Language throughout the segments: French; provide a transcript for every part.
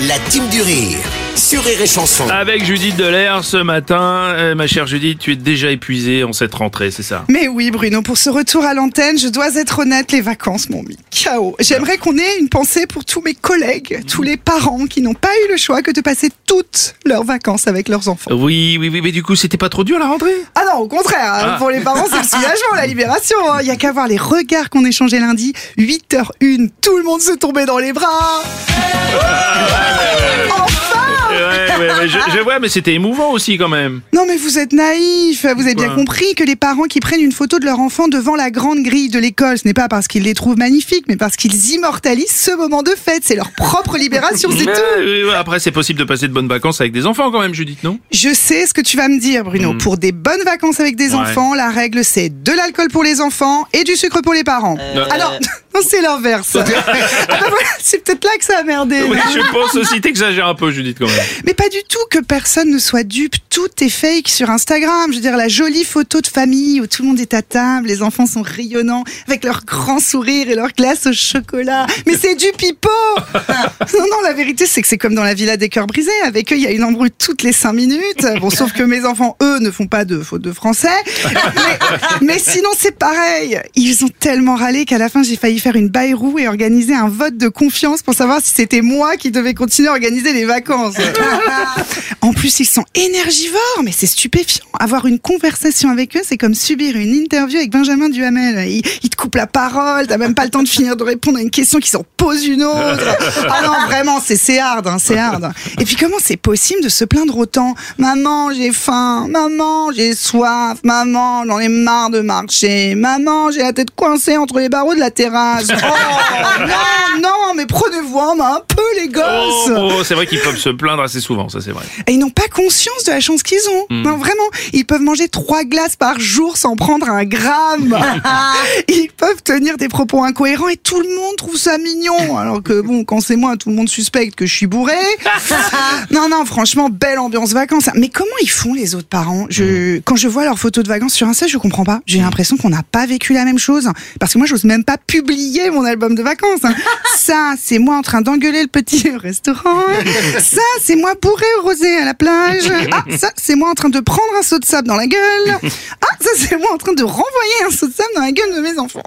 La team du rire sur Rire et Chanson. Avec Judith Delair ce matin. Ma chère Judith, tu es déjà épuisée en cette rentrée, c'est ça? Mais oui Bruno, pour ce retour à l'antenne, je dois être honnête, les vacances m'ont mis KO. J'aimerais qu'on ait une pensée pour tous mes collègues, tous les parents qui n'ont pas eu le choix que de passer toutes leurs vacances avec leurs enfants. Oui, mais du coup, c'était pas trop dur la rentrée? Ah non, au contraire, pour les parents c'est le soulagement, la libération. Il y a qu'à voir les regards qu'on échangeait lundi, 8h01, tout le monde se tombait dans les bras. Ouais, je vois, mais c'était émouvant aussi quand même. Non mais vous êtes naïfs, vous avez bien compris que les parents qui prennent une photo de leur enfant devant la grande grille de l'école, ce n'est pas parce qu'ils les trouvent magnifiques, mais parce qu'ils immortalisent ce moment de fête, c'est leur propre libération, c'est tout. Après, c'est possible de passer de bonnes vacances avec des enfants quand même, Judith, non? Je sais ce que tu vas me dire Bruno, pour des bonnes vacances avec des enfants, la règle c'est de l'alcool pour les enfants et du sucre pour les parents. Alors, non c'est l'inverse. C'est peut-être là que ça a merdé. Oui, je pense aussi, t'exagères un peu Judith quand même. Mais pas du tout, que personne ne soit dupe, tout est fake sur Instagram. Je veux dire, la jolie photo de famille où tout le monde est à table, les enfants sont rayonnants, avec leur grand sourire et leur glace au chocolat. Mais c'est du pipeau. Non, la vérité c'est que c'est comme dans la Villa des Cœurs Brisés. Avec eux, il y a une embrouille toutes les 5 minutes. Bon, sauf que mes enfants, eux, ne font pas de faute de français. Mais sinon, c'est pareil. Ils ont tellement râlé qu'à la fin, j'ai failli faire une baille-roue et organiser un vote de confiance pour savoir si c'était moi qui devais continuer à organiser les vacances. En plus, ils sont énergivores, mais c'est stupéfiant. Avoir une conversation avec eux, c'est comme subir une interview avec Benjamin Duhamel. Il te coupe la parole, t'as même pas le temps de finir de répondre à une question qui s'en pose une autre. Ah non, vraiment, c'est hard, c'est hard. Et puis comment c'est possible de se plaindre autant? Maman, j'ai faim. Maman, j'ai soif. Maman, j'en ai marre de marcher. Maman, j'ai la tête coincée entre les barreaux de la terrasse. Oh, non, mais prenez-vous en main un peu, les gosses. Oh, c'est vrai qu'ils peuvent se plaindre assez souvent, ça c'est vrai. Et ils n'ont pas conscience de la chance qu'ils ont. Non, vraiment. Ils peuvent manger 3 glaces par jour sans prendre un gramme. Ils peuvent tenir des propos incohérents et tout le monde trouve ça mignon. Alors que bon, quand c'est moi, tout le monde suspecte que je suis bourré. Non, franchement, belle ambiance vacances. Mais comment ils font les autres parents? Quand je vois leurs photos de vacances sur Insta, je comprends pas. J'ai l'impression qu'on n'a pas vécu la même chose. Parce que moi, j'ose même pas publier mon album de vacances. Ça, c'est moi en train d'engueuler le petit au restaurant. Ça, c'est moi bourré au rosé à la plage. Ah, ça, c'est moi en train de prendre un seau de sable dans la gueule. Ah, ça, c'est moi en train de renvoyer un seau de sable dans la gueule de mes enfants.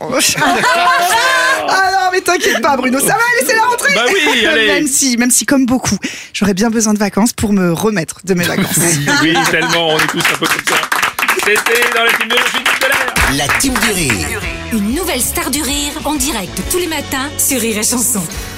Ah non, mais t'inquiète pas, Bruno, ça va aller, c'est la rentrée. Bah oui, allez. Même si, comme beaucoup, j'aurais bien besoin de vacances pour me remettre de mes vacances. Oui, tellement, on est tous un peu comme ça. C'était dans la team de Judith Delair. La team du rire. Une nouvelle star du rire en direct tous les matins sur Rire et Chanson.